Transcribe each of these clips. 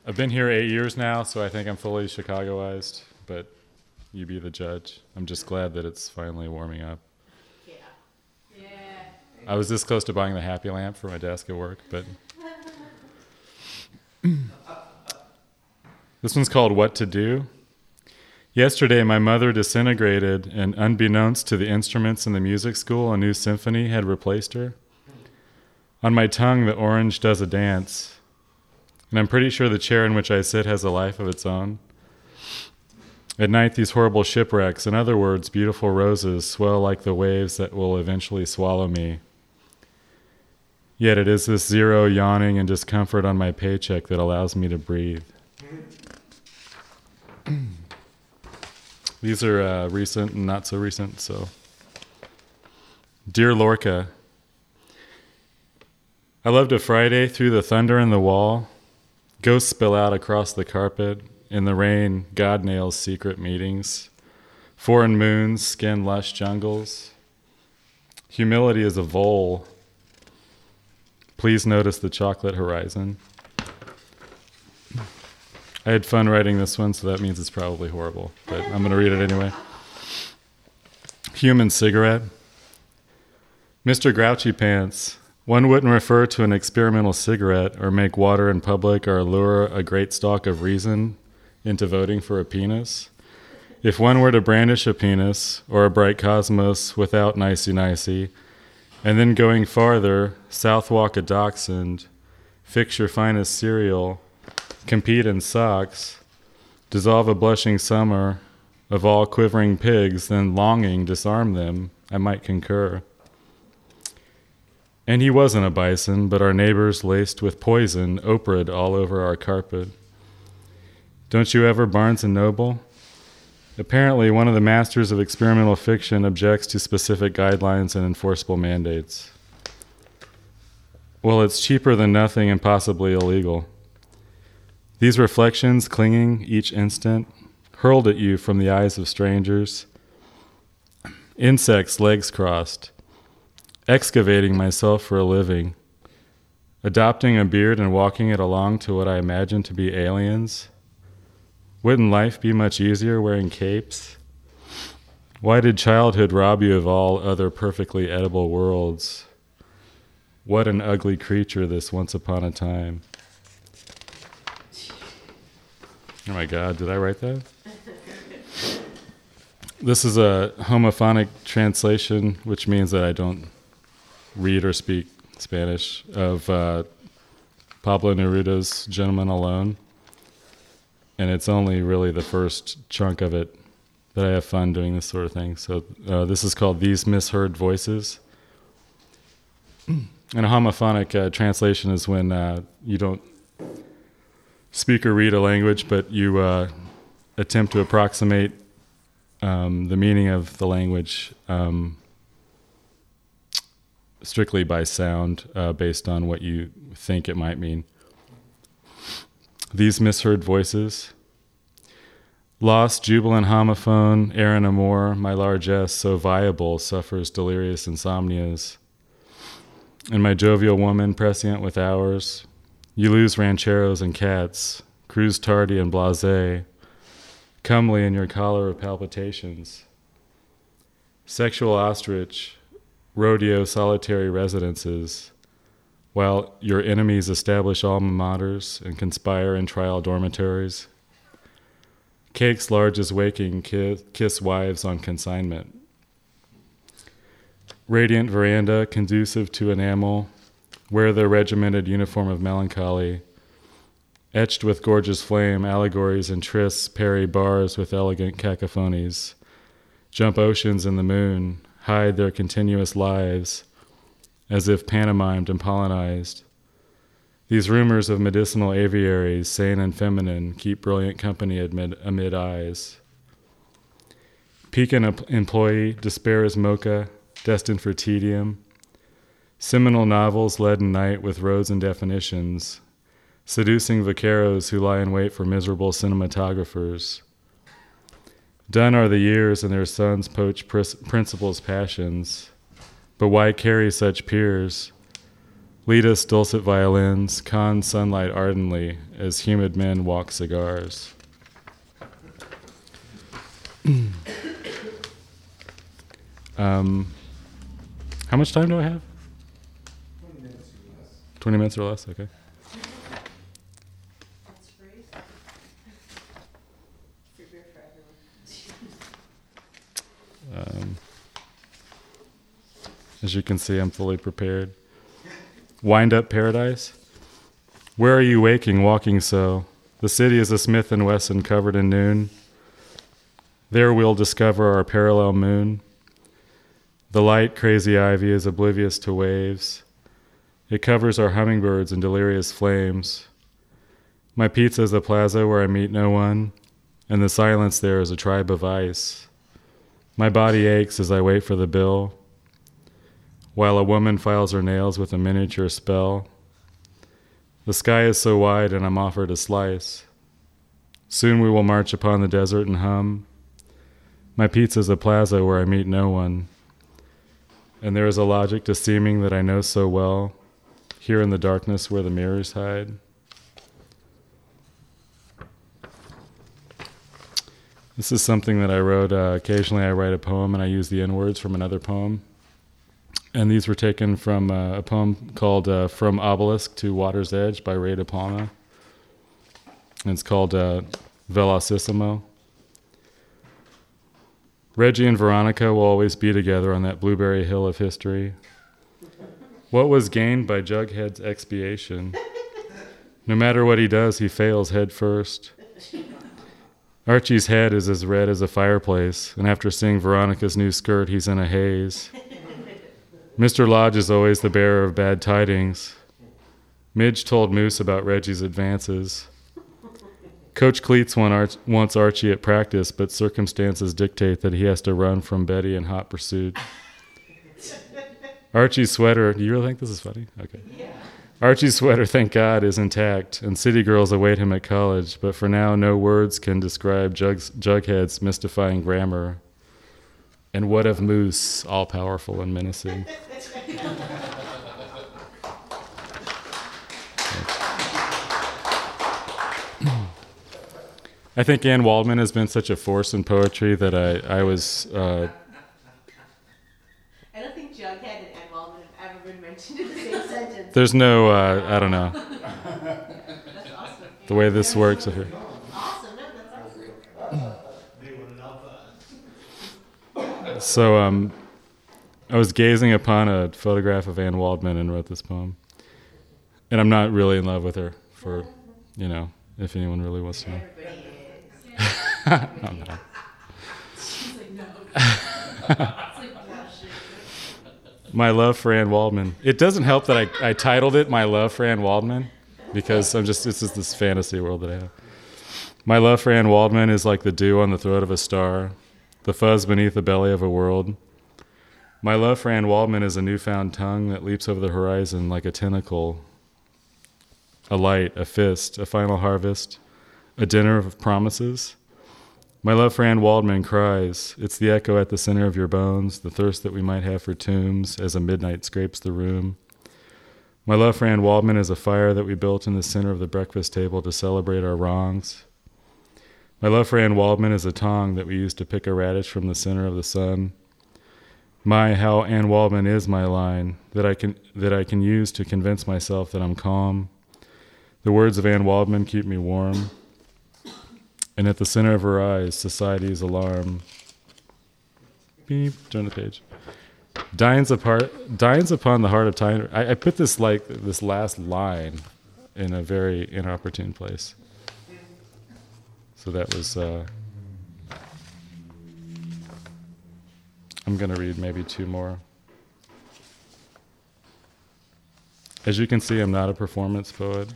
I've been here 8 years now, so I think I'm fully Chicagoized, but you be the judge. I'm just glad that it's finally warming up. Yeah. Yeah. I was this close to buying the Happy Lamp for my desk at work, but... This one's called What to Do. Yesterday, my mother disintegrated, and unbeknownst to the instruments in the music school, a new symphony had replaced her. On my tongue, the orange does a dance, and I'm pretty sure the chair in which I sit has a life of its own. At night, these horrible shipwrecks, in other words, beautiful roses, swell like the waves that will eventually swallow me. Yet it is this zero yawning and discomfort on my paycheck that allows me to breathe. These are recent and not so recent, so. Dear Lorca, I loved a Friday through the thunder in the wall. Ghosts spill out across the carpet. In the rain, God nails secret meetings. Foreign moons skin lush jungles. Humility is a vole. Please notice the chocolate horizon. I had fun writing this one, so that means it's probably horrible, but I'm going to read it anyway. Human cigarette. Mr. Grouchy Pants. One wouldn't refer to an experimental cigarette or make water in public or lure a great stalk of reason into voting for a penis. If one were to brandish a penis or a bright cosmos without nicey-nicey, and then going farther, southwalk a dachshund, fix your finest cereal, compete in socks, dissolve a blushing summer of all quivering pigs, then longing disarm them, I might concur. And he wasn't a bison, but our neighbors laced with poison, Oprah'd all over our carpet. Don't you ever Barnes & Noble? Apparently, one of the masters of experimental fiction objects to specific guidelines and enforceable mandates. Well, it's cheaper than nothing and possibly illegal. These reflections, clinging each instant, hurled at you from the eyes of strangers. Insects, legs crossed. Excavating myself for a living, adopting a beard and walking it along to what I imagine to be aliens. Wouldn't life be much easier wearing capes? Why did childhood rob you of all other perfectly edible worlds? What an ugly creature this once upon a time. Oh my God, did I write that? This is a homophonic translation, which means that I don't read or speak Spanish, of Pablo Neruda's Gentleman Alone. And it's only really the first chunk of it that I have fun doing this sort of thing. So this is called These Misheard Voices. And a homophonic translation is when you don't speak or read a language, but you attempt to approximate the meaning of the language strictly by sound, based on what you think it might mean. These misheard voices. Lost, jubilant homophone, Aaron Amore, my largesse, so viable, suffers delirious insomnias. And my jovial woman, prescient with hours, you lose rancheros and cats, cruise tardy and blasé, comely in your collar of palpitations. Sexual ostrich, rodeo solitary residences, while your enemies establish alma maters and conspire in trial dormitories. Cakes large as waking kiss wives on consignment. Radiant veranda conducive to enamel, wear their regimented uniform of melancholy, etched with gorgeous flame, allegories and trysts parry bars with elegant cacophonies, jump oceans in the moon, hide their continuous lives, as if pantomimed and pollinized. These rumors of medicinal aviaries, sane and feminine, keep brilliant company amid eyes. Pecan employee, despair is mocha, destined for tedium. Seminal novels led in night with roads and definitions, seducing vaqueros who lie in wait for miserable cinematographers. Done are the years and their sons poach principles' passions. But why carry such peers? Lead us dulcet violins, con sunlight ardently, as humid men walk cigars. How much time do I have? 20 minutes or less, okay. That's free. Free beer for everyone. As you can see, I'm fully prepared. Wind up paradise? Where are you waking, walking so? The city is a Smith & Wesson covered in noon. There we'll discover our parallel moon. The light, crazy ivy is oblivious to waves. It covers our hummingbirds in delirious flames. My pizza is a plaza where I meet no one, and the silence there is a tribe of ice. My body aches as I wait for the bill, while a woman files her nails with a miniature spell. The sky is so wide and I'm offered a slice. Soon we will march upon the desert and hum. My pizza's a plaza where I meet no one. And there is a logic to seeming that I know so well, here in the darkness where the mirrors hide. This is something that I wrote. Occasionally I write a poem and I use the N-words from another poem. And these were taken from a poem called From Obelisk to Water's Edge by Ray De Palma. And it's called Velocissimo. Reggie and Veronica will always be together on that blueberry hill of history. What was gained by Jughead's expiation? No matter what he does, he fails head first. Archie's head is as red as a fireplace, and after seeing Veronica's new skirt, he's in a haze. Mr. Lodge is always the bearer of bad tidings. Midge told Moose about Reggie's advances. Coach Cleats wants Archie at practice, but circumstances dictate that he has to run from Betty in hot pursuit. Archie's sweater, do you really think this is funny? Okay. Yeah. Archie's sweater, thank God, is intact, and city girls await him at college, but for now no words can describe Jughead's mystifying grammar. And what of Moose, all-powerful and menacing? I think Anne Waldman has been such a force in poetry that I was... I don't think Jughead and Anne Waldman have ever been mentioned in the same sentence. There's no, I don't know, That's awesome. the way this works here. Awesome. No, that's awesome. So I was gazing upon a photograph of Anne Waldman and wrote this poem. And I'm not really in love with her, for, if anyone really wants to know. Everybody is. I'm not. She's like, no. It's like, bullshit. My love for Anne Waldman. It doesn't help that I titled it My Love for Anne Waldman, because it's just this fantasy world that I have. My love for Anne Waldman is like the dew on the throat of a star, the fuzz beneath the belly of a world. My love for Anne Waldman is a newfound tongue that leaps over the horizon like a tentacle, a light, a fist, a final harvest, a dinner of promises. My love for Anne Waldman cries. It's the echo at the center of your bones, the thirst that we might have for tombs as a midnight scrapes the room. My love for Anne Waldman is a fire that we built in the center of the breakfast table to celebrate our wrongs. My love for Anne Waldman is a tongue that we use to pick a radish from the center of the sun. My, how Anne Waldman is my line that I can use to convince myself that I'm calm. The words of Anne Waldman keep me warm. And at the center of her eyes, society's alarm. Beep, turn the page. Dines upon the heart of time. I put this last line in a very inopportune place. So that was, I'm going to read maybe two more. As you can see, I'm not a performance poet.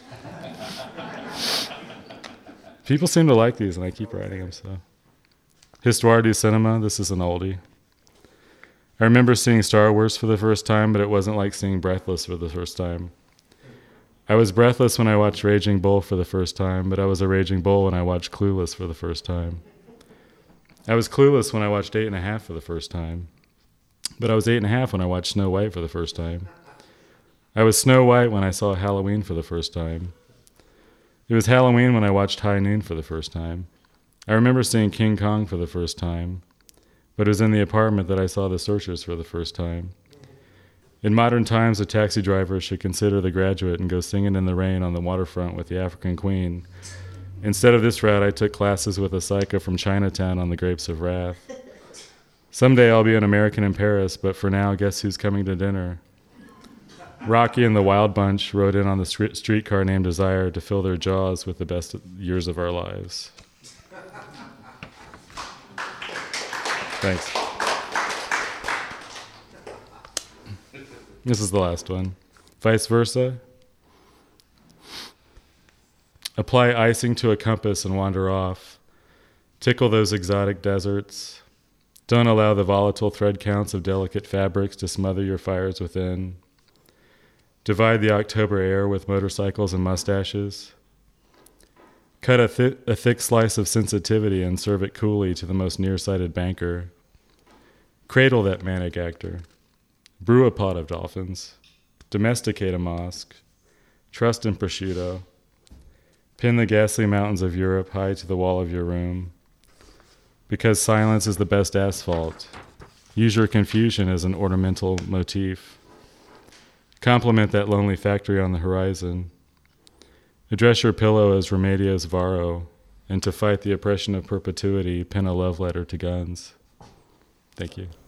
People seem to like these, and I keep writing them, so. Histoire du Cinema, this is an oldie. I remember seeing Star Wars for the first time, but it wasn't like seeing Breathless for the first time. I was breathless when I watched Raging Bull for the first time, but I was a Raging Bull when I watched Clueless for the first time. I was clueless when I watched 8.5 for the first time, but I was 8.5 when I watched Snow White for the first time. I was Snow White when I saw Halloween for the first time. It was Halloween when I watched High Noon for the first time. I remember seeing King Kong for the first time, but it was in the apartment that I saw The Searchers for the first time. In modern times, a taxi driver should consider The Graduate and go singing in the rain on the waterfront with the African Queen. Instead of this route, I took classes with a psycho from Chinatown on The Grapes of Wrath. Someday I'll be an American in Paris, but for now, guess who's coming to dinner? Rocky and the Wild Bunch rode in on the streetcar named Desire to fill their jaws with the best years of our lives. Thanks. This is the last one. Vice versa. Apply icing to a compass and wander off. Tickle those exotic deserts. Don't allow the volatile thread counts of delicate fabrics to smother your fires within. Divide the October air with motorcycles and mustaches. Cut a thick slice of sensitivity and serve it coolly to the most nearsighted banker. Cradle that manic actor. Brew a pot of dolphins. Domesticate a mosque. Trust in prosciutto. Pin the ghastly mountains of Europe high to the wall of your room. Because silence is the best asphalt. Use your confusion as an ornamental motif. Compliment that lonely factory on the horizon. Address your pillow as Remedios Varo, and to fight the oppression of perpetuity, pen a love letter to guns. Thank you.